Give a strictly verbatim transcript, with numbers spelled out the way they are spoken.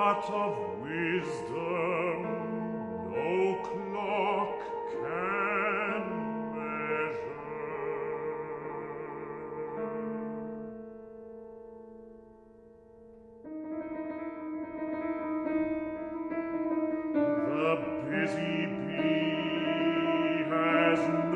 heart of wisdom no clock can measure. The busy bee has